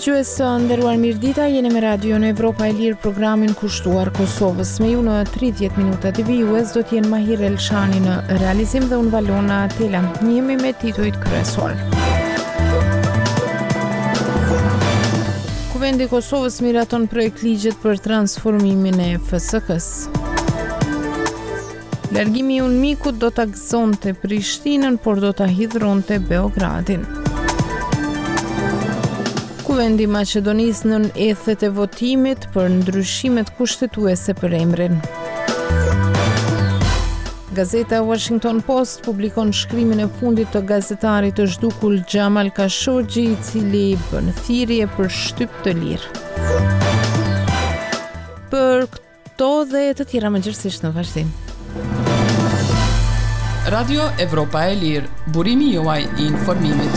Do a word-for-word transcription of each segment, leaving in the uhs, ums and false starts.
Dëgjues të nderuar, mirëdita, jeni me Radion Evropa e Lirë, programin kushtuar Kosovës. Me ju në tridhjetë minuta T V U S do t'jenë Mahir Elshani në realizim dhe unë Valona Tela. Jemi me titujt kryesor. Kuvendi i Kosovës miraton projekt ligjet për transformimin e F S K-s. Largimi i UNMIK-ut do ta gëzonte Prishtinën, por do ta hidhronte Beogradin. Kuvendi i Maqedonisë nën ethet e votimit për ndryshimet kushtetuese për emrin. Gazeta Washington Post publikon shkrimin e fundit të gazetarit të zhdukul Xhamal Khashoggi, i cili bën thirrje për shtyp të lirë. Për këto dhe të tjera mëngjesisht në vazhdim. Radio Evropa e Lirë, burimi juaj i informimit.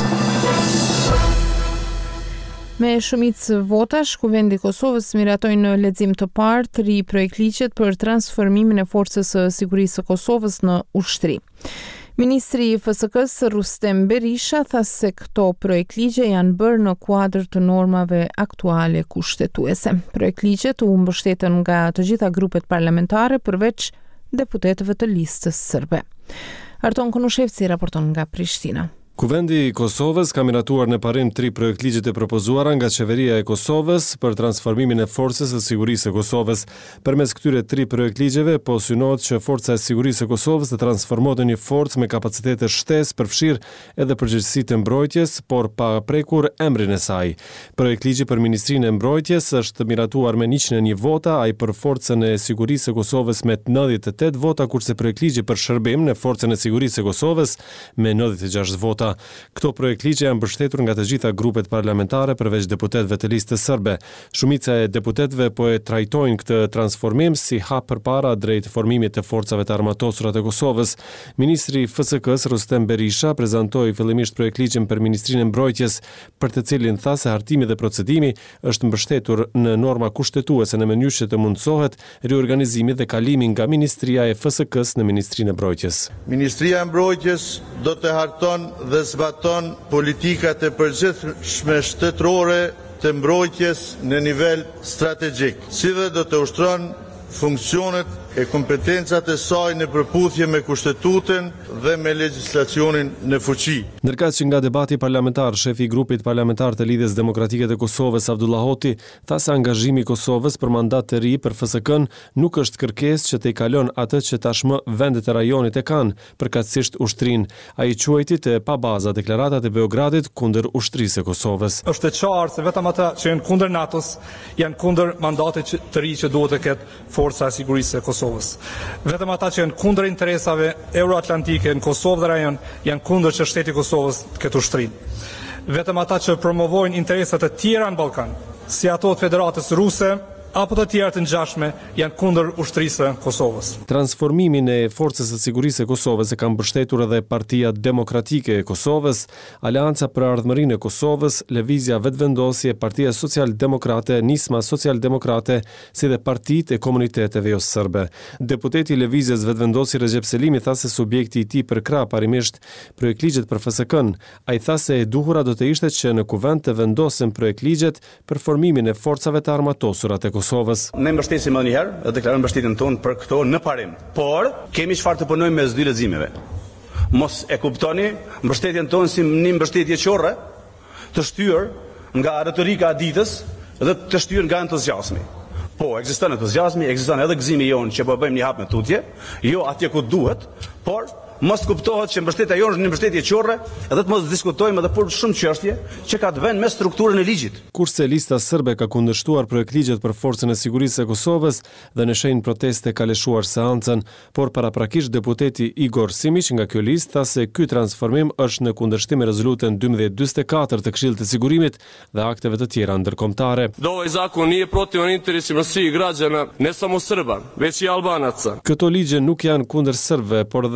Me shumicë votash, Kuvendi i Kosovës miratoi në lexim të parë tri projektligjet për transformimin e Forcës së Sigurisë së Kosovës në ushtri. Ministri i F S K-s Rustem Berisha tha se këto projektligje janë bërë në kuadër të normave aktuale kushtetuese. Projektligjet u mbështetën nga të gjitha grupet parlamentare përveç deputetëve të listës serbe. Arton Konushevci raporton nga Prishtina. Kuvendi i Kosovës ka miratuar në parim tri projektligjet e propozuara nga Qeveria e Kosovës për transformimin e Forcës së Sigurisë së Kosovës. Përmes këtyre tri projektligjeve po synohet që Forca e Sigurisë së Kosovës të transformohet në një forcë me kapacitete shtesë, përfshirë edhe përgjegjësitë e mbrojtjes, por pa prekur emrin e saj. Projektligji për Ministrinë e Mbrojtjes është miratuar me njëqind e një vota, ai për Forcën e Sigurisë së Kosovës me nëntëdhjetë e tetë vota, kurse projektligji për shërbim në Forcën e Sigurisë së Kosovës me nëntëdhjetë e gjashtë vota. Këto projektligje janë mbështetur nga të gjitha grupet parlamentare përveç deputetëve të listës serbe. Shumica e deputetëve po e trajtojnë këtë transformim si hap përpara drejt formimit të forcave të armatosura të Kosovës. Ministri i F S K-s Rustem Berisha prezantoi fillimisht projektligjin për Ministrinë e Mbrojtjes, për të cilin tha se hartimi dhe procedimi është mbështetur në norma kushtetuese në mënyrë që të mundsohet riorganizimi dhe kalimi nga Ministria e F S K-s në Ministrinë e Mbrojtjes. Ministria e Mbrojtjes do të harton dhe zbaton politikat e përgjithshme shtetërore të mbrojtjes në nivel strategjik, si dhe do të ushtron funksionet e kompetencat e saj në përputhje me kushtetutën dhe me legjislacionin në fuqi. Ndërkaq që nga debati parlamentar, shefi i grupit parlamentar të Lidhjes Demokratike të Kosovës, Abdullah Hoti, tha se angazhimi i Kosovës për mandat të ri për F S K-n nuk është kërkesë që të i kalon atë që tashmë vendet e rajonit e kanë, përkatësisht ushtrinë. Ai quajti të pabaza deklaratat e Beogradit kundër ushtrisë së Kosovës. Është e qartë se vetëm ata që janë kundër NATO-s janë kundër mandatit të ri që duhet të ketë Forca e Sigurisë së Kosovës. Vetëm ata që janë kundër interesave euroatlantike në Kosovë dhe rajon janë kundër që shteti i Kosovës të ketë ushtrinë. Vetëm ata që promovojnë interesat e tjera në Ballkan, si ato të Federatës Ruse apo të tjera të ngjashme, janë kundër ushtrisë së Kosovës. Transformimin e Forcës së Sigurisë së Kosovës e ka mbështetur edhe Partia Demokratike e Kosovës, Aleanca për Ardhmërinë e Kosovës, Lëvizja Vetvendosje, Partia Social-Demokrate, Nisma Social-Demokrate, si dhe Partitë e Komuniteteve jo serbe. Deputeti i Lëvizjes Vetvendosje Recep Selimi tha se subjekti i tij përkrah parimisht projektligjet për F S K-n. Ai tha se e duhura do të ishte që në kuvend të vendosen projektligjet për formimin e forcave të armatosura të Kosovës. Ne mbështesim edhe një herë, e deklarojmë mbështetjen tonë për këto në parim. Por kemi çfarë të punojmë mes dy leximeve. Mos e kuptoni mbështetjen tonë si një mbështetje qorre, të shtyr nga retorika e ditës dhe të shtyr nga entuziazmi. Po, ekziston entuziazmi, ekziston edhe gëzimi jonë që po bëjmë një hap me tutje, jo atje ku duhet, por mos kuptohet që mbështetja jonë është një mbështetje qorre, edhe të mos diskutojmë edhe për shumë çështje që ka të bëjnë me strukturën e ligjit. Kurse lista serbe ka kundërshtuar projektligjet për Forcën e Sigurisë së Kosovës dhe në shenjë proteste ka lëshuar seancën, por paraprakisht deputeti Igor Simić nga kjo listë tha se ky transformim është në kundërshtim me rezolutën dymbëdhjetë dymbëdhjetë e katër të Këshillit të Sigurimit dhe akteve të tjera ndërkombëtare. Do ovaj zakon nije protiv interesima svih građana, ne samo Srba, već i Albanaca. Këto ligje nuk janë kundër serbëve, por dhe kundër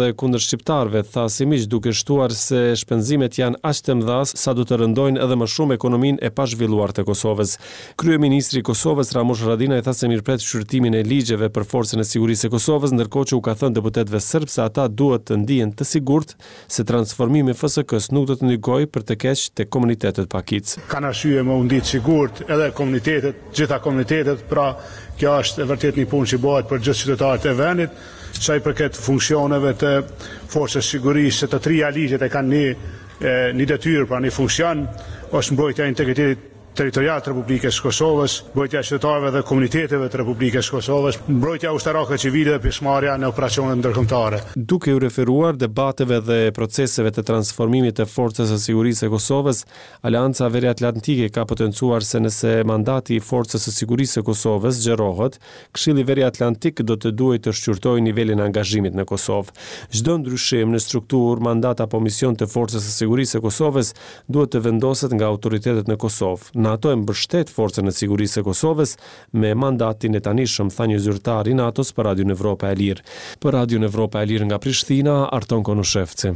shqiptarëve, tha si miq duke shtuar se shpenzimet janë aq të mëdha sa do të rëndojnë edhe më shumë ekonominë e pazhvilluar të Kosovës. Kryeministri i Kosovës Ramush Haradinaj tha se mirëpret shqyrtimin e ligjeve për forcën e sigurisë së Kosovës, ndërkohë që u ka thënë deputetëve serb se ata duhet të ndihen të sigurt se transformimi i F S K-s nuk do të ndikojë për të keq tek komunitetet pakic. Kanë arsye më u ndihet sigurt edhe komunitetet, gjitha komunitetet, pra kjo është e vërtet një punë që bëhet për gjithë qytetarët e vendit, sa i përket funksioneve të forcës sigurisë, të trija ligjet e kanë një, një detyrë, pra një funksion, është mbrojtja e integritetit territorial të Republikës së Kosovës, mbrojtja e qytetarëve dhe komuniteteve të Republikës së Kosovës, mbrojtja ushtarake civile dhe pjesëmarrja në operacionet ndërkombëtare. Duke u referuar debateve dhe proceseve të transformimit të forcës së sigurisë së Kosovës, Aleanca Veriatlantike ka potencuar se nëse mandati i forcës së sigurisë së Kosovës zgjerohet, Këshilli Veriatlantik do të duhet të shqyrtojë nivelin e angazhimit në Kosovë. Çdo ndryshim në strukturë, mandat apo mision të forcës së sigurisë së Kosovës duhet të vendoset nga autoritetet në Kosovë. NATO e mbështet forcën e sigurisë së Kosovës me mandatin e tanishëm, tha një zyrtar i NATO-s për Radion Evropa e Lirë. Për Radion Evropa e Lirë nga Prishtina, Arton Konushevci.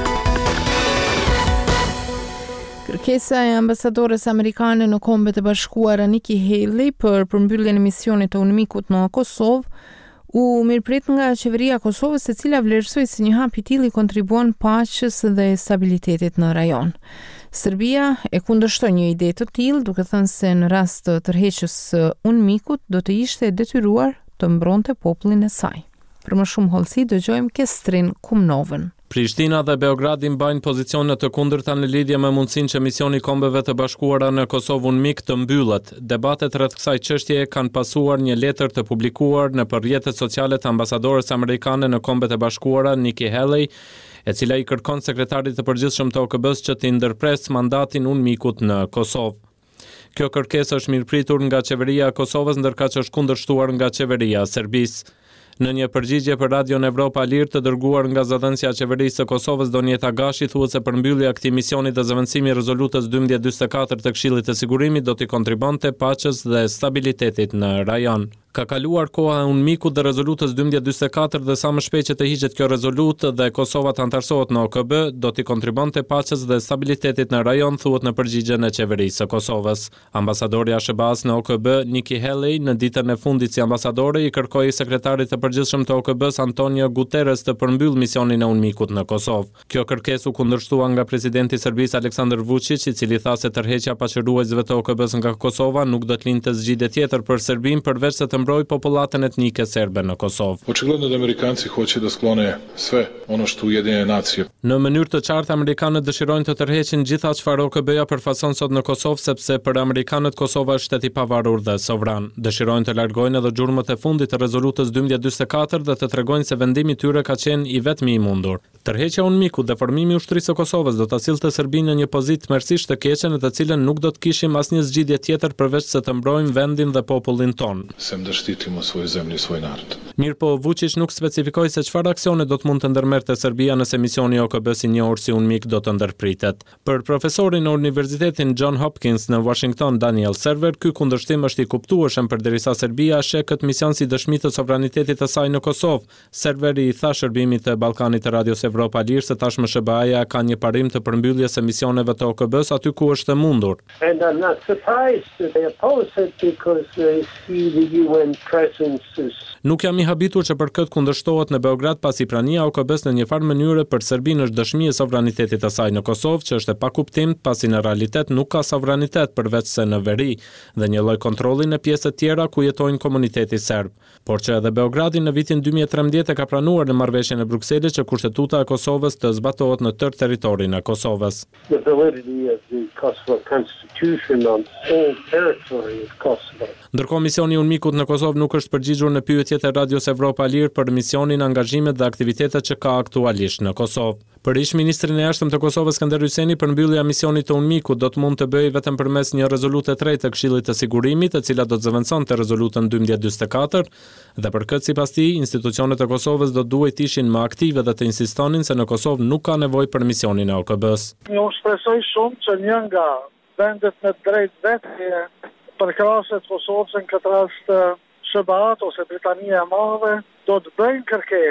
Kërkesa e ambasadores amerikane në Kombet e Bashkuara Nikki Haley për përmbylljen e misionit të UNMIK-ut në Kosovë u mirëprit nga qeveria e Kosovës, e cila vlerësoi se një hap i tillë kontribuon paqes dhe stabilitetit në rajon. Serbia e kundërshton një ide të tillë, duke thënë se në rast të tërheqjes së UNMIK-ut do të ishte detyruar të mbronte popullin e saj. Për më shumë hollësi dëgjojmë Kestrin Kumnovën. Prishtina dhe Beogradi mbajnë pozicione të kundërta në lidhje me mundësinë që misioni Kombeve të Bashkuara në Kosovë UNMIK të mbyllet. Debatet rreth kësaj çështjeje kanë pasuar një letër të publikuar në rrjetet sociale të ambasadores amerikane në Kombet e Bashkuara Nikki Haley, e cila i kërkon sekretarit të përgjithshëm të O K B-s që të ndërpres mandatin UNMIK-ut në Kosovë. Kjo kërkesë është mirëpritur nga qeveria e Kosovës, ndërka që është kundërshtuar nga qeveria e Serbisë. Në një përgjigje për Radion Evropa e Lirë të dërguar nga zëdhënësja e qeverisë së Kosovës Donjeta Gashi, thuhet se përmbyllja e këtij misioni dhe zëvendësimi i rezolutës dymbëdhjetë dymbëdhjetë e katër të Këshillit të Sigurimit do t'i kontribonte paqes dhe stabilitetit në rajon. Ka kaluar koha e UNMIK-ut dhe rezolutës dymbëdhjetë dymbëdhjetë e katër dhe sa më shpejt që të hiqet kjo rezolutë dhe Kosova të antarësohet në O K B, do t'i kontribonte paqes dhe stabilitetit në rajon, thuhet në përgjigjen e qeverisë së Kosovës. Ambasadori Ashebas në O K B, Nikki Haley, në ditën e fundit si ambasadore i kërkoi sekretarit të përgjithshëm të O K B-s Antonio Guterres të përmbyll misionin e UNMIK-ut në Kosovë. Kjo kërkesë u kundërshtua nga presidenti i Serbisë Aleksandar Vučić, i cili tha se tërheqja paqëruesve të O K B-s nga Kosova nuk do të lindte zgjidhje tjetër për Serbinë përveç se të mbroj popullatën etnike serbe në Kosovë. Očigledno da Amerikanci hoće da sklone sve ono što Ujedinjene nacije. Në mënyrë të qartë amerikanët dëshirojnë të tërheqin gjitha çfarë O K B-ja përfason sot në Kosovë, sepse për amerikanët Kosova është shtet i pavarur dhe sovran. Dëshirojnë të largojnë edhe gjurmët e fundit të rezolutës dymbëdhjetë dymbëdhjetë e katër dhe të tregojnë se vendimi i tyre ka qenë i vetmi i mundur. Tërheqja e UNMIK-ut dhe formimi i ushtrisë së Kosovës do ta sillte Serbinë në një pozitë tmerrsisht të keqe në të cilën nuk do të kishim asnjë zgjidhje tjetër përveç se të mbrojmë vendin dhe popullin ton. Sem da štitimo svoju zemlju i svoj narod. Mirpo Vučić nuk specifikoi se çfarë aksione do të mund të ndërmerrte Serbia nëse misioni O K B-s i njohur si UNMIK do të ndërpritet. Për profesorin në Universitetin John Hopkins në Washington, Daniel Server, ky kundërshtim është i kuptueshëm përderisa Serbia sheh këtë mision si dëshmi të sovranitetit të saj në Kosovë. Serveri i tha shërbimit të Ballkanit të Radios Evropa Lirë se tashmë S B A-ja ka një parim të përmbylljes së misioneve të O K B-s aty ku është e mundur. And I'm not surprised that they oppose it because they see the U N presence is. Nuk jam i habitur që për këtë kundërshtohet në Beograd, pasi prania O K B-s në një farë mënyrë për Serbinë është dëshmi e sovranitetit të saj në Kosovë, që është e pakuptim, pasi në realitet nuk ka sovranitet përveç se në veri dhe një lloj kontrolli në pjesë të tjera ku jetojnë komuniteti serb. Por që edhe Beogradi në vitin dy mijë e trembëdhjetë ka pranuar në marrëveshjen e Brukselit që kushtetuta e Kosovës të zbatohet në tërë territorin e Kosovës. The validity of the Kosovo Constitution on all territory of Kosovo. Ndërkohë misioni UNMIK-ut në Kosovë nuk është përgjigjur në pyetjet e Radios Evropa Lirë për misionin, angazhimet dhe aktivitetet që ka aktualisht në Kosovë. Për ish-ministrin e jashtëm të Kosovës Skënder Hyjseni, përmbyllja e misionit të UNMIK-ut do të mund të bëjë vetëm përmes një rezolute tretë të Këshillit të Sigurimit, e cila do të zëvendësonte rezolutën dymbëdhjetë dymbëdhjetë e katër, dhe për këtë sipas tij, institucionet e Kosovës do duhet të ishin më aktive dhe të insistonin se në Kosovë nuk ka nevojë për misionin e O K B-s. Unë shpresoj shumë që një nga vendet me drejt vetë përkraset Kosovës në këtë rast S B A-t ose Britania e Madhe do të bëjnë kërkesë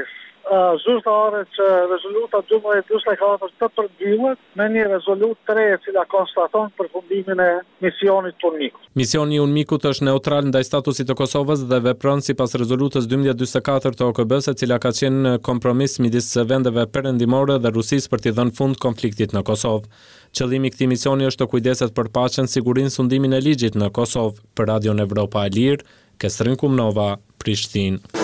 zyrtare që rezoluta dymbëdhjetë njëzet e katër të përmbyllet me një rezolutë tre e cila konstaton përfundimin e misionit UNMIK. Misioni i UNMIK-ut është neutral ndaj statusit të Kosovës dhe vepron sipas rezolutës dymbëdhjetë njëzet e katër të O K B-s, e cila ka qenë kompromis midis vendeve perëndimore dhe Rusisë për t'i dhënë fund konfliktit në Kosovë. Qëllimi i këtij misioni është të kujdeset për paqen, sigurinë, sundimin e ligjit në Kosovë. Për Radion Evropa e Lirë, Kestrin Kumnova, Prishtinë.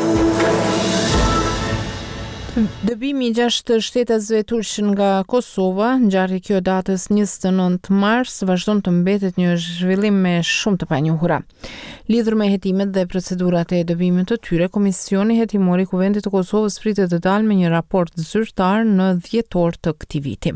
Dëbimi i gjashtë shtetasve turq nga Kosova, ngjarje kjo datës njëzet e nëntë mars, vazhdon të mbetet një zhvillim me shumë të panjohura. Lidhur me hetimet dhe procedurat e dëbimit të tyre, Komisioni Hetimor i Kuvendit të Kosovës pritet të dalë me një raport zyrtar në dhjetor të këtij viti.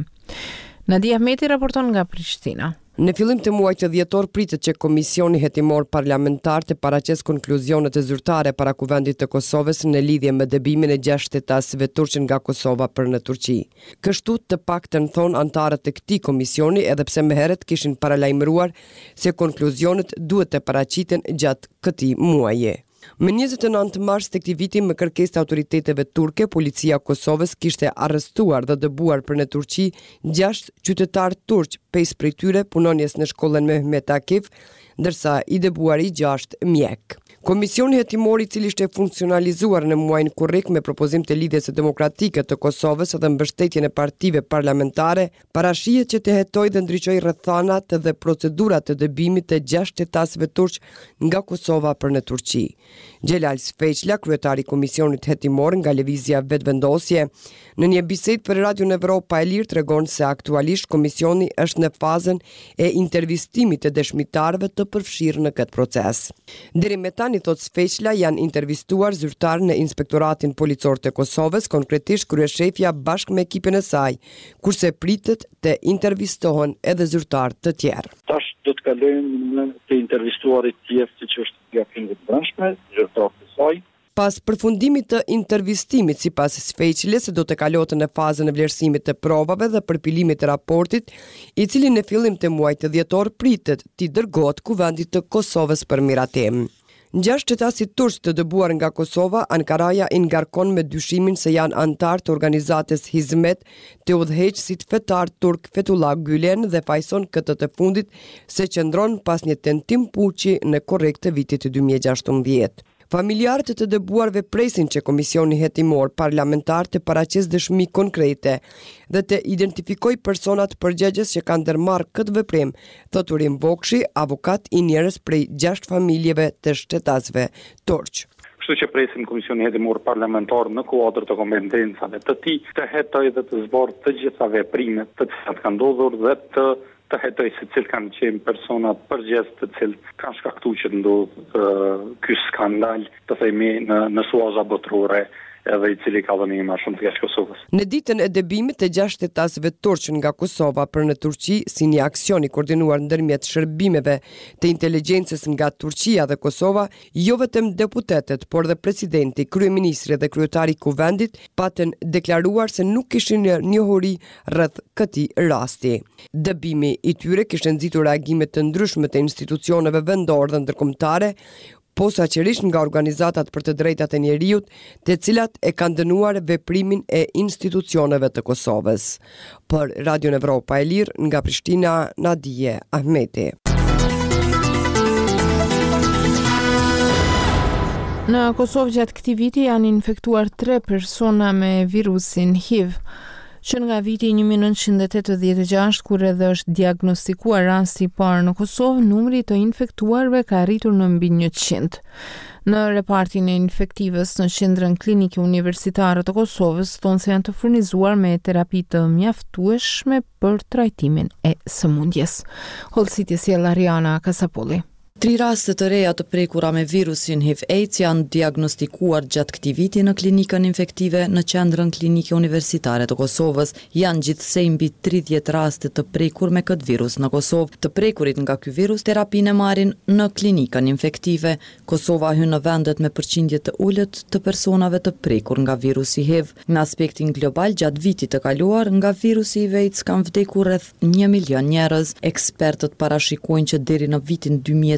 Nadia Ahmeti raporton nga Prishtina. Në fillim të muajit të dhjetor pritet që Komisioni Hetimor Parlamentar të paraqesë konkluzionet e zyrtare para Kuvendit të Kosovës në lidhje me dëbimin e gjashtë shtetasëve turq nga Kosova për në Turqi. Kështu të paktën thon antarët e këtij komisioni, edhe pse më herët kishin paralajmëruar se konkluzionet duhet të paraqiten gjatë këtij muaji. Më njëzet e nëntë mars të këtij viti, me kërkesë të autoriteteve turke, policia e Kosovës kishte arrestuar dhe dëbuar për në Turqi gjashtë qytetarë turq, pesë prej tyre punonjes në shkollën Mehmet Akif, ndërsa i dëbuari gjashtë mjek. Komisioni Hetimor, i cili ishte funksionalizuar në muajin korrik me propozim të lidhjes së demokratike të Kosovës dhe mbështetjen e partive parlamentare, parashihet që të hetojë dhe ndriçojë rrethanat dhe procedurat të dëbimit të gjashtë shtetasëve turq nga Kosova për në Turqi. Xhelal Sfeqla, kryetari i Komisionit Hetimor nga Lëvizja Vetëvendosje, në një bisedë për Radio Evropa e Lirë tregon se aktualisht komisioni është në fazën e intervistimit të dëshmitarëve të përfshirë në këtë proces. Deri me tani, thot Sfeqla, janë intervistuar zyrtar në Inspektoratin Policor të Kosovës, konkretisht kryeshefja bashkë me ekipin e saj, kurse pritet të intervistohen edhe zyrtar të tjerë. Tash do të kalojmë në të intervistuarit tjerë, siç është gabimi i brendshme, zyrtar të saj. Pas përfundimit të intervistimit, sipas Sfeqles, do të kalohet në fazën e vlerësimit të provave dhe përpilimit të raportit, i cili në fillim të muajit të dhjetor pritet t'i dërgohet Kuvendit të Kosovës për miratim. Gjashtë shtetasit turq të dëbuar nga Kosova, Ankaraja i ngarkon me dyshimin se janë antar të organizatës Hizmet të udhëheqësit fetar turk Fethullah Gülen dhe fajson këtë të fundit se qëndron pas një tentim puçi në korrik të vitit dy mijë e gjashtëmbëdhjetë. Familjarët të dëbuarve presin që Komisioni Hetimor Parlamentar të paraqesë dëshmi konkrete dhe të identifikoj personat përgjegjës që kanë ndërmarrë këtë veprim, thot Urim Vokshi, avokat i njerëz prej gjashtë familjeve të shtetasëve turq. Kështu që presim Komisionin Hetimor Parlamentar në kuadër të kompetencave të tij të hetojë dhe të zbardhë të gjitha veprimet të cilat kanë ndodhur dhe të të hetoj se cilë kanë qenë personat përgjes të cilë kanë shkaktu që të ndodhë ky skandal të themi në, në suaza botërore edhe i cili ka dhënë një më shumë të keq Kosovës. Në ditën e dëbimit të gjashtë shtetasëve turq nga Kosova për në Turqi, si një aksion i koordinuar ndërmjet shërbimeve të inteligjencës nga Turqia dhe Kosova, jo vetëm deputetet, por dhe presidenti, kryeministri dhe kryetari i Kuvendit patën deklaruar se nuk kishin njohuri rreth këtij rasti. Dëbimi i tyre kishte nxitur reagime të ndryshme të institucioneve vendore dhe ndërkombëtare, posaçërisht nga organizatat për të drejtat e njerëzit, të cilat e kanë dënuar veprimin e institucioneve të Kosovës. Për Radio Evropa e Lirë, nga Prishtina, Nadia Ahmeti. Në Kosovë gjatë këtij viti janë infektuar tre persona me virusin H I V. Që nga viti një mijë e nëntëqind e tetëdhjetë e gjashtë, kur edhe është diagnostikuar rasti i parë në Kosovë, numri të infektuarve ka arritur në mbi njëqind. Në repartin e infektivës në qendrën klinike universitare të Kosovës, thonë se janë të furnizuar me terapi të mjaftueshme për trajtimin e sëmundjes. Hollësitjes sjell Ariana Kasapolli. Tri raste të reja të prekura me virusin H I V AIDS janë diagnostikuar gjatë këtij viti në klinikën infektive në qendrën klinike universitare të Kosovës. Janë gjithsej mbi tridhjetë raste të prekur me këtë virus në Kosovë. Të prekurit nga ky virus terapinë marrin në klinikën infektive. Kosova hyn në vendet me përqindje të ulët të personave të prekur nga virusi H I V. Në aspektin global, gjatë vitit të kaluar, nga virusi H I V AIDS kanë vdekur rreth një milion njerëz. Ekspertët parashikojnë që deri në vitin dy mijë e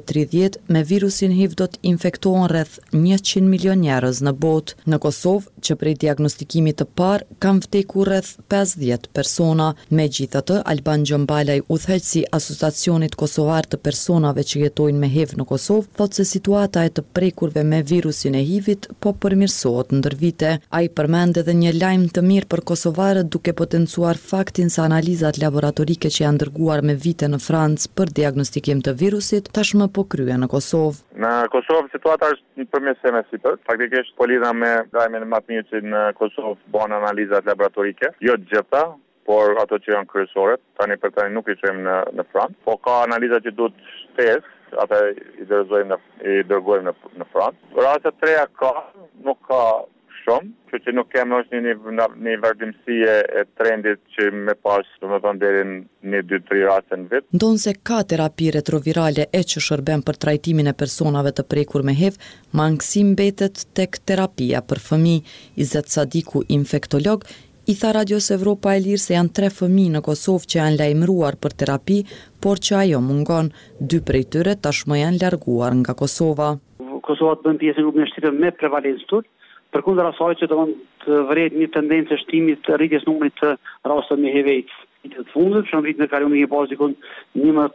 tridhjetë me virusin H I V do të infektohen rreth njëqind milion njerëz në botë. Në Kosovë, që prej diagnostikimit të parë kanë vdekur rreth pesëdhjetë persona. Megjithatë, Alban Gjombalaj, udhëheqësi i Asociacionit Kosovar të personave që jetojnë me H I V në Kosovë, thotë se situata e të prekurve me virusin e H I V-it po përmirësohet ndër vite. Ai përmend edhe një lajm të mirë për kosovarët, duke potencuar faktin se analizat laboratorike që janë dërguar me vite në Francë për diagnostikim të virusit tashmë po kryen në Kosovë. Në Kosovë situata është një përmirësim e sipër. Faktikisht po lidha me lajmin më të mirë që në Kosovë bën analizat laboratorike, jo të gjitha, por ato që janë kryesore. Tani për tani nuk i çojmë në në Francë, po ka analiza që duhet shtesë, ata i dërgojmë në i dërgojmë në në Francë. Raste të reja ka, nuk ka shumë, që që nuk kemë është një, një, një vazhdimsi e trendit që me pas, do të thonë deri në dy tre raste në vit. Ndonse ka terapi retrovirale e që shërben për trajtimin e personave të prekur me H I V, mangësi mbetet tek terapia për fëmijë. Izet Sadiku, infektolog, i tha Radios Evropa e Lirë se janë tre fëmijë në Kosovë që janë lajmëruar për terapi, por që ajo mungon. Dy prej tyre tashmë janë larguar nga Kosova. Kosova të bën pjesë në grupin e shtrirë me prevalencë tut, përkundër asaj që do të vëret një tendencë shtimit të rritjes numrit të rasteve me H I V-AIDS. Të fundit, që në rritë në kalimin e pas dikon një më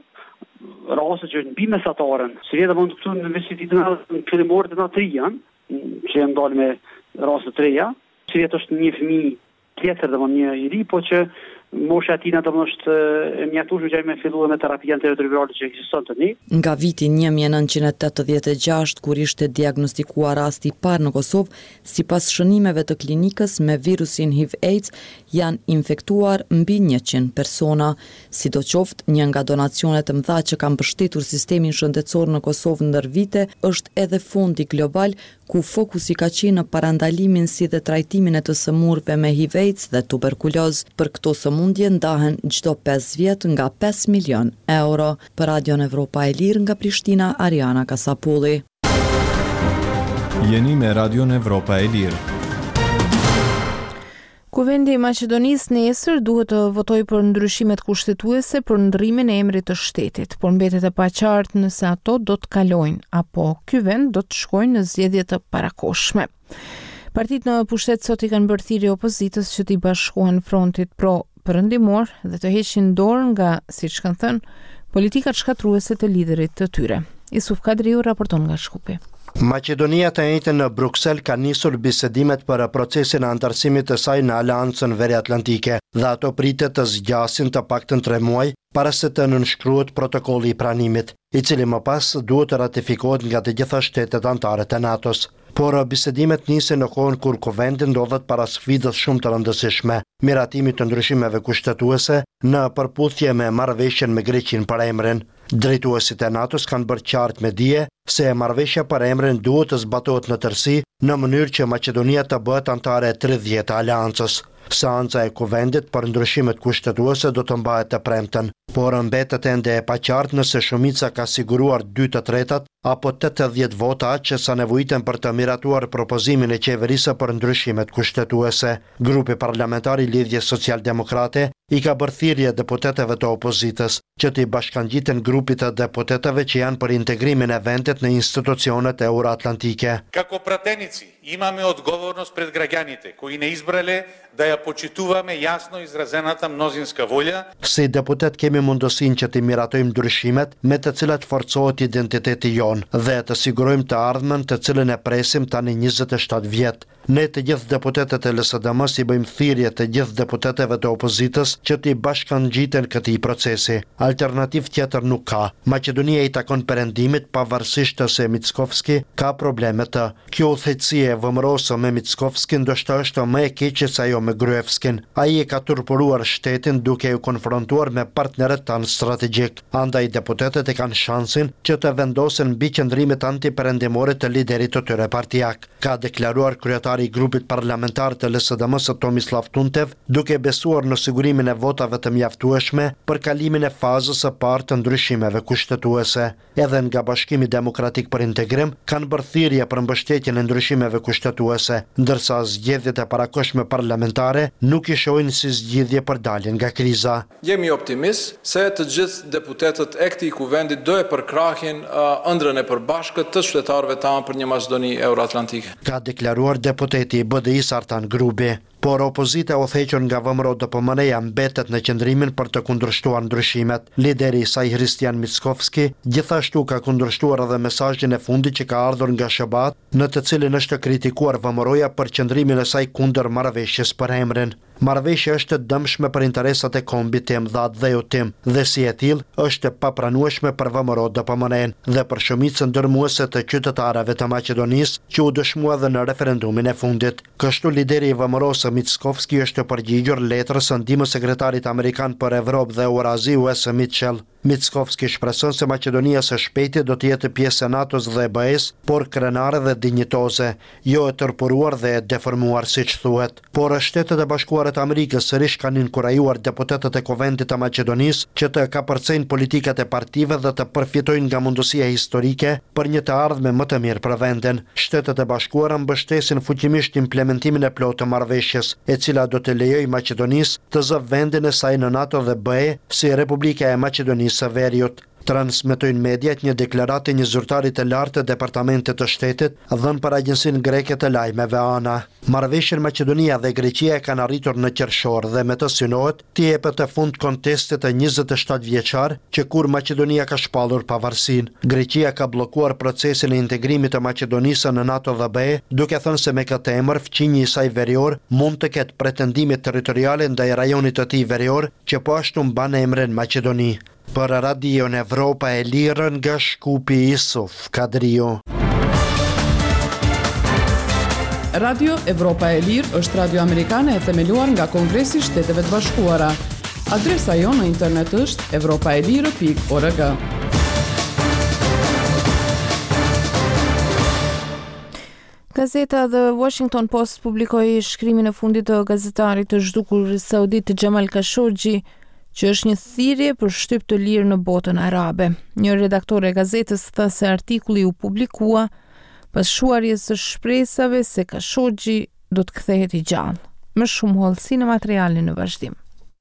raste që në bime sataren. Se vjetë mund të këtu në investitit në fillimore të nga tri janë, që janë dalë me raste të reja. Se vjetë është një fëmijë tjetër dhe më një i ri, po që mosha atina të më është e mjaftueshme që ai me filluar me terapia antiretrovirale që ekziston tani. Nga viti një mijë e nëntëqind e tetëdhjetë e gjashtë, kur ishte diagnostikuar rasti i parë në Kosovë, sipas shënimeve të klinikës me virusin H I V-AIDS, janë infektuar mbi njëqind persona. Sidoqoftë, një nga donacionet e mëdha që kanë mbështetur sistemin shëndetësor në Kosovë ndër vite është edhe fondi global, ku fokusi ka qenë në parandalimin si dhe trajtimin e të sëmurëve me H I V-AIDS dhe tuberkulozë. Për këto sëmundje ndahen çdo pesë vjet nga pesë milion euro. Për Radion Evropa e Lirë nga Prishtina, Ariana Kasapulli. Jeni me Radion Evropa e Lirë. Kuvendi i Maqedonisë nesër duhet të votojë për ndryshimet kushtetuese për ndrrimin e emrit të shtetit, por mbetet e paqartë nëse ato do të kalojnë apo ky vend do të shkojnë në zgjedhje të parakohshme. Partitë në pushtet sot i kanë bërë thirrje opozitës që t'i bashkohen frontit pro-perëndimor dhe të heqin dorë nga, siç kanë thënë, politikat shkatruese të liderit të tyre. Isuf Kadriu raporton nga Shkupi. Maqedonia të njëjtën në Bruksel ka nisur bisedimet për procesin e antarësimit të saj në Aleancën Veriatlantike dhe ato pritet të zgjasin të paktën tre muaj para se të nënshkruhet protokolli i pranimit, i cili më pas duhet të ratifikohet nga të gjitha shtetet anëtare të NATO-s. Por bisedimet nisin në kohën kur kuvendi ndodhet para sfidës shumë të rëndësishme, miratimit të ndryshimeve kushtetuese në përputhje me marrëveshjen me Greqinë për emrin. Drejtuesit e NATO-s kanë bërë qartë me dije se marrëveshja për emrin duhet të zbatohet në tërësi në mënyrë që Maqedonia të bëhet anëtare e tridhjetë të aleancës. Seanca e kuvendit për ndryshimet kushtetuese do të mbahet të premten, por mbetet ende e paqartë nëse shumica ka siguruar dy të tretat apo tetëdhjetë vota që sa nevojiten për të miratuar propozimin e qeverisë për ndryshimet kushtetuese. Grupi parlamentar i Lidhjes Social-Demokrate i ka bërë thirrje deputetëve të opozitës që t'i bashkangjiten grupit të deputetëve që janë për integrimin e vendit në institucionet euroatlantike. Како pratenici imаме odgovornost pred građanite koji ne izbrale da ja počituvаме jasno izrazeната мнозинска воля. Si deputet kemi mundësinë që t'i miratojmë ndryshimet me të cilat forcohet identiteti jon dhe të sigurojmë të ardhmen të cilën e presim tani njëzet e shtatë vjet. Ne të gjithë deputetet e L S D M-s i bëjmë thirrje të gjithë deputetëve të opozitës që t'i bashkangjiten këtij procesi. Alternativë tjetër nuk ka. Maqedonia i takon perëndimit pavarësisht se Mickovski ka probleme të. Kjo udhëheqësie e vëmërosë me Mickovski ndoshta është më e keqe se ajo me Gruevskin. Ai e ka turpuruar shtetin duke u konfrontuar me partnerët tanë strategjik. Andaj deputetët e kanë shansin që të vendosen mbi qëndrimet antiperëndimore të liderit të tyre partijak. Ka deklaruar kryetari i grupit parlamentar të L S D M-s Tomislav Tuntev, duke besuar në sigurimin e votave të mjaftueshme për kalimin e fazës së parë të ndryshimeve kushtetuese. Edhe nga Bashkimi Demokratik për Integrim kanë bërë thirrje për mbështetjen e ndryshimeve kushtetuese, ndërsa zgjedhjet e parakohshme parlamentare nuk i shohin si zgjidhje për daljen nga kriza. Jemi optimist se të gjithë deputetët e këtij kuvendit do e përkrahin uh, ëndrrën e përbashkët të qytetarëve tanë për një Maqedoni euroatlantike. Ka deklaruar deputeti i B D I-s Artan Grubi. Por opozita u thequr nga V M R O D P M N-ja mbetet në qëndrimin për të kundërshtuar ndryshimet. Lideri i saj Hristijan Mickovski gjithashtu ka kundërshtuar edhe mesazhin e fundit që ka ardhur nga S H B A T, në të cilin është kritikuar V M R O-ja për qëndrimin e saj kundër marrëveshjes për emrin. Marrëveshja është e dëmshme për interesat e kombit tim Dhat dhe Jutim dhe si e tillë është e papranueshme për V M R O D P M N-n dhe për shumicën ndërmuese të qytetarëve të Maqedonisë që u dëshmua dhe në referendumin e fundit. Kështu lideri i V M R O-s Mickovski është përgjigjur letrës së ndihmës sekretarit amerikan për Evropë dhe Eurazi Wes Mitchell. Mickovski shpreson se Maqedonia së shpejti do të jetë pjesë e NATO-s dhe B E S, por krenare dhe dinjitoze, jo e tërpuruar dhe e deformuar siç thuhet. Por Shtetet e Bashkuara të Amerikës sërish kanë inkurajuar deputetët e Kuvendit të Maqedonisë që të kapërcejnë politikat e partive dhe të përfitojnë nga mundësia historike për një të ardhme më të mirë për vendin. Shtetet e Bashkuara mbështesin fuqimisht implementimin e plotë të marrëveshjes, e cila do të lejojë Maqedonisë të zë vendin e saj në NATO dhe B E si Republika e Maqedonisë së Veriut. Transmetojnë mediat një deklaratë e një zyrtari të lartë të Departamentit të Shtetit dhënë për agjensinë greke të lajmeve ANA. Marrëveshjen Maqedonia dhe Greqia kanë arritur në qershor dhe me të synohet të jepet të fund kontestit të njëzet e shtatë vjeçar që kur Maqedonia ka shpallur pavarësinë. Greqia ka bllokuar procesin e integrimit të Maqedonisë në NATO dhe B E, duke thënë se me këtë emër fqinji i saj verior mund të ketë pretendime territoriale ndaj rajonit të tij verior që po ashtu mban emrin Maqedoni. Për Radio Evropa e Lirë nga Shkupi Isuf Kadrio. Radio Evropa e Lirë është radio amerikane e themeluar nga Kongresi i Shteteve të Bashkuara. Adresa jonë në internet është evropaelire pikë org. Gazeta The Washington Post publikoi shkrimin e fundit të gazetarit të zhdukur saudit Jamal Khashoggi, që është një thirrje për shtyp të lirë në botën arabe. Një redaktor e gazetës tha se artikulli u publikua pas shuarjes së shpresave se Khashoggi do të kthehet i gjallë. Më shumë hollësi në materialin në vazhdim.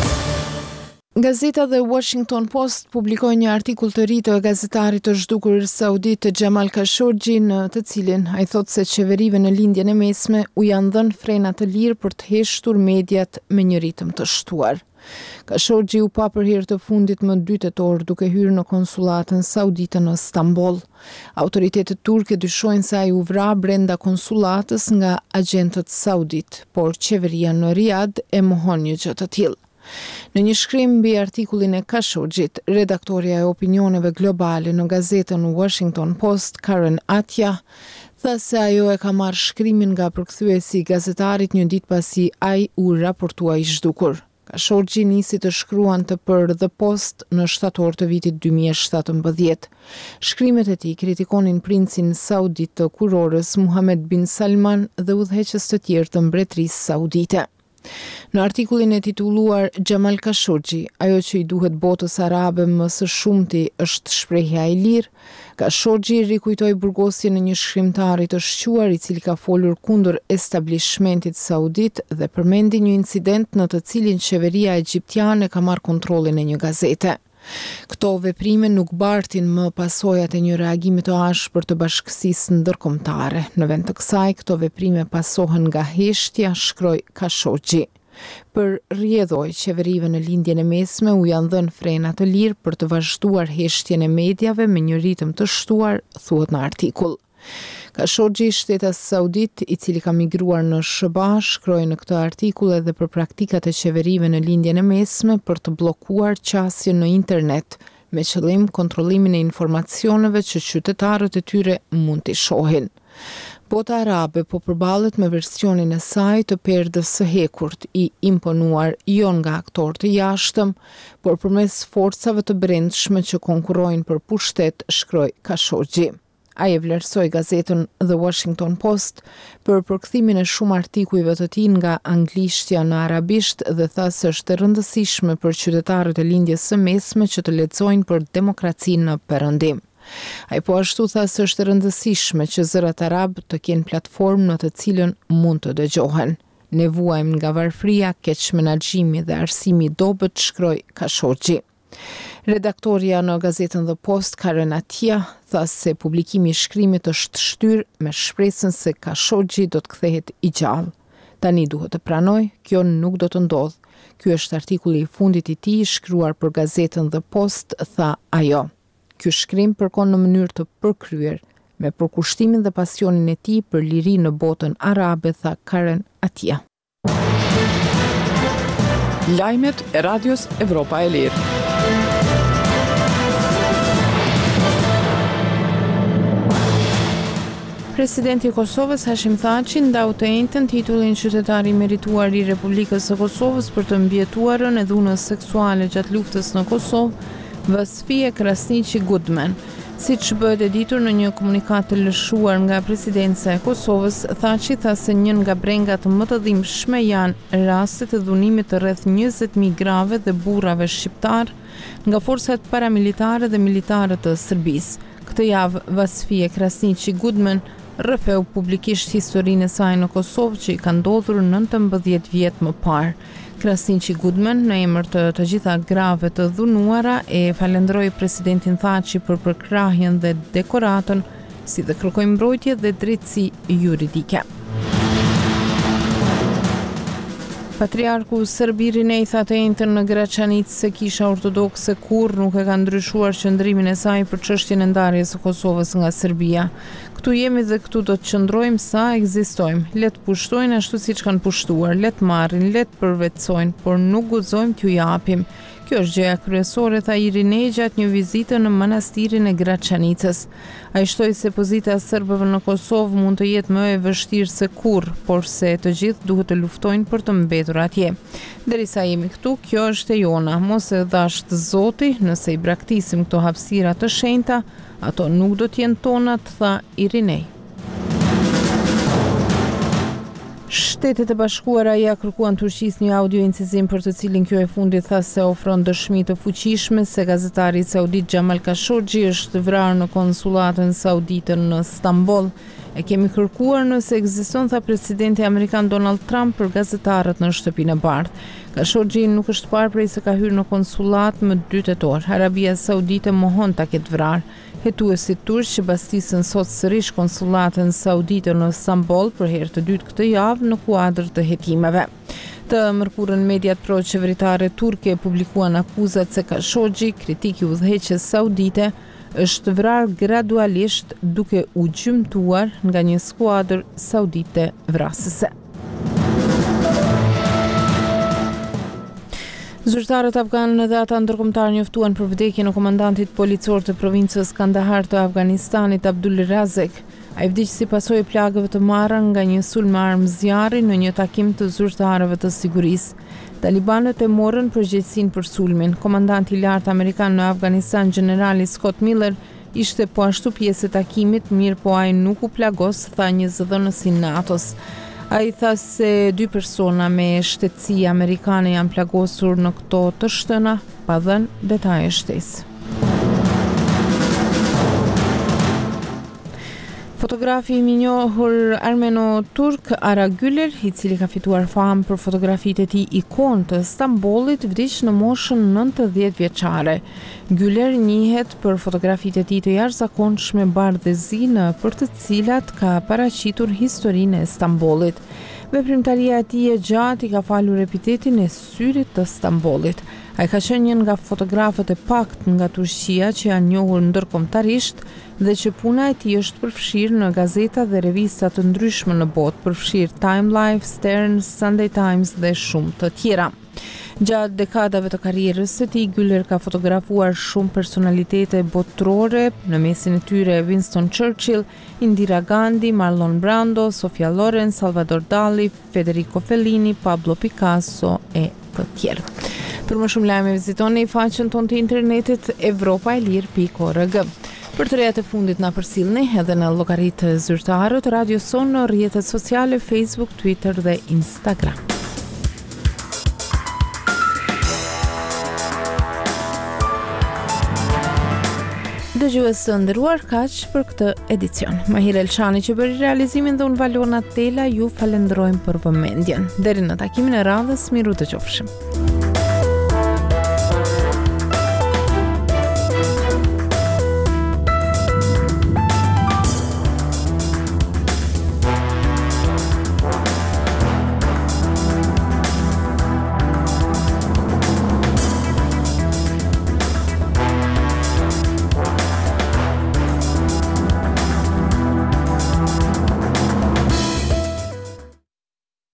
Gazeta The Washington Post publikoi një artikull të ri të gazetarit të zhdukur saudit Jamal Khashoggi, në të cilin ai thotë se qeverive në lindjen e mesme u janë dhënë frena të lirë për të heshtur mediat me një ritëm të shtuar. Khashoggi u pa për herë të fundit më dy tetor duke hyrë në konsulatën saudite në Stamboll. Autoritetet turke dyshojnë se ai u vra brenda konsulatës nga agjentët saudit, por qeveria në Riyadh e mohon një gjë të tillë. Në një shkrim mbi artikullin e Khashoggit, redaktoria e opinioneve globale në gazetën Washington Post, Karen Atja, tha se ajo e ka marrë shkrimin nga përkthyesi i gazetarit një ditë pasi ai u raportua i zhdukur. Khashoggi nisi të shkruante për The Post në shtator të vitit dy mijë e shtatëmbëdhjetë. Shkrimet e tij kritikonin princin saudit të kurorës Muhammed bin Salman dhe udhëheqës të tjerë të mbretërisë saudite. Në artikullin e titulluar Jamal Khashoggi, ajo që i duhet botës arabe më së shumti është shprehja e lirë, Khashoggi rikujtoi burgosjen e një shkrimtari të shquar i cili ka folur kundër establishmentit saudit dhe përmendi një incident në të cilin qeveria egjiptiane ka marrë kontrollin e një gazete. Këto veprime nuk bartin më pasojat e një reagimi të ashpër të bashkësisë ndërkombëtare. Në vend të kësaj, këto veprime pasohen nga heshtja, shkroi Khashoggi. Për rrjedhoj qeverive në lindjen e mesme u janë dhënë frena të lirë për të vazhduar heshtjen e mediave me një ritëm të shtuar, thuhet në artikull. Khashoggi, shtetas saudit, i cili ka migruar në S B A, shkroi në këtë artikull edhe për praktikat e qeverive në lindjen e mesme për të bllokuar qasjen në internet, me qëllim kontrollimin e informacioneve që qytetarët e tyre mund t'i shohin. Bota arabe po përballet me versionin e saj të perdës së hekurt, i imponuar jo nga aktorë të jashtëm, por përmes forcave të brendshme që konkurrojnë për pushtet, shkroi Khashoggi. Ai e vlerësoi gazetën The Washington Post për përkthimin e shumë artikujve të tij nga anglishtja në arabisht dhe tha se është e rëndësishme për qytetarët e lindjes së mesme që të lexojnë për demokracinë në Perëndim. Ai po ashtu tha se është e rëndësishme që zërat arab të kenë platformë në të cilën mund të dëgjohen. Ne vuajmë nga varfëria, keq menaxhimi dhe arsimi i dobët, shkroi Khashoggi. Redaktoria në gazetën The Post, Karen Atia, tha se publikimi i shkrimit është shtyr me shpresën se Khashoggi do të kthehet i gjallë. Tani duhet të pranoj, kjo nuk do të ndodhë. Ky është artikulli i fundit i tij shkruar për gazetën The Post, tha ajo. Ky shkrim përkon në mënyrë të përkryer me përkushtimin dhe pasionin e tij për liri në botën arabe, tha Karen Atia. Lajmet e Radios Evropa e Lirë. Presidenti i Kosovës Hashim Thaçi ndau të njëjtën titullin qytetari i merituar i Republikës së Kosovës për të mbijetuarën e dhunës seksuale gjatë luftës në Kosovë, Vasfie Krasniqi Goodman. Siç bëhet e ditur në një komunikat të lëshuar nga presidenca e Kosovës, Thaçi tha se një nga brengat më të dhimbshme janë rastet e dhunimit të rreth njëzet mijë grave dhe burrave shqiptar nga forcat paramilitare dhe militare të Serbisë. Këtë javë Vasfie Krasniqi Goodman rrëfeu publikisht historinë e saj në Kosovë që i ka ndodhur nëntëmbëdhjetë vjet më parë. Krasniqi Goodman, në emër të të gjitha grave të dhunuara, e falenderoi presidentin Thaçi për përkrahjen dhe dekoratën, si dhe kërkoi mbrojtje dhe drejtësi juridike. Patriarku serb Irinej tha të njëjtën në Graçanic se Kisha Ortodokse kurrë nuk e ka ndryshuar qëndrimin e saj për çështjen e ndarjes së Kosovës nga Serbia. Këtu jemi dhe këtu do të qëndrojmë sa ekzistojmë. Le të pushtojnë ashtu siç kanë pushtuar, le të marrin, le të përvetsojnë, por nuk guxojmë t'ju japim. Kjo është gjëja kryesore, tha Irinej gjatë një vizite në manastirin e Graçanicës. Ai shtoi se pozita e serbëve në Kosovë mund të jetë më e vështirë se kurrë, por se të gjithë duhet të luftojnë për të mbetur atje. Derisa jemi këtu, kjo është e jona. Mos e dhash të Zoti, nëse i braktisim këto hapësira të shenjta, ato nuk do t'jenë tonat, tha Irinej. Shtetet e Bashkuara ja kërkuan Turqisë një audio incizim për të cilin kjo e fundit tha se ofron dëshmi të fuqishme se gazetari saudit Jamal Khashoggi është vrarë në konsulatën saudite në Stamboll. E kemi kërkuar nëse ekziston, tha presidenti amerikan Donald Trump për gazetarët në shtëpinë e bardhë. Khashoggi nuk është parë prej se ka hyrë në konsulat më dy tetor. Arabia Saudite mohon ta ketë vrarë. Hetuesit turq që bastisën sot sërish konsulatën saudite në Stamboll për herë të dytë këtë javë në kuadër të hetimeve. Të mërkurën mediat pro-qeveritare turke publikuan akuzat se Khashoggi, kritik i udhëheqjes saudite, është vrarë gradualisht duke u gjymtuar nga një skuadër saudite vrasëse. Zyrtarët afganë dhe ata ndërkombëtar njoftuan për vdekjen e komandantit policor të provincës Kandahar të Afganistanit, Abdul Razek. Ai vdiq si pasojë e plagëve të marra nga një sulm me armë zjarri në një takim të zyrtarëve të sigurisë. Talibanët e morën përgjegjësinë për sulmin. Komandanti i lartë amerikan në Afganistan, generali Scott Miller, ishte po ashtu pjesë e takimit, mirë po ai nuk u plagos, tha një zëdhënës i NATO-s. Ai tha se dy persona me shtetësi amerikane janë plagosur në këto të shtëna, pa dhënë detaje shtesë. Fotografi i njohur armeno-turk Ara Güler, i cili ka fituar famë për fotografitë e tij ikonë të Stambollit, vdiq në moshën nëntëdhjetë vjeçare. Güler njihet për fotografitë e tij të jashtëzakonshme bardhëzi në për të cilat ka paraqitur historinë e Stambollit. Veprimtaria e tij e gjatë i ka falur epitetin e syrit të Stambollit. Ai ka qenë një nga fotografët e pakt nga Turqia që janë njohur ndërkombëtarisht dhe që puna e tij është përfshirë në gazeta dhe revista të ndryshme në botë, përfshirë Time Life, Stern, Sunday Times dhe shumë të tjera. Gjatë dekadave të karrierës së tij, Güler ka fotografuar shumë personalitete botërore, në mesin e tyre Winston Churchill, Indira Gandhi, Marlon Brando, Sofia Loren, Salvador Dali, Federico Fellini, Pablo Picasso e të tjerë. Për më shumë lajme vizitoni faqen tonë të internetit evropaelir pikë org. Për të rejat e fundit na përcjellni edhe në llogaritë zyrtare të Radio Son në rrjetet sociale Facebook, Twitter dhe Instagram. Dëgjues të nderuar, kaq për këtë edicion. Mahir Elshani që bëri realizimin dhe unë Valona Tela ju falenderojmë për vëmendjen. Deri në takimin e radhës, miru të qofshim.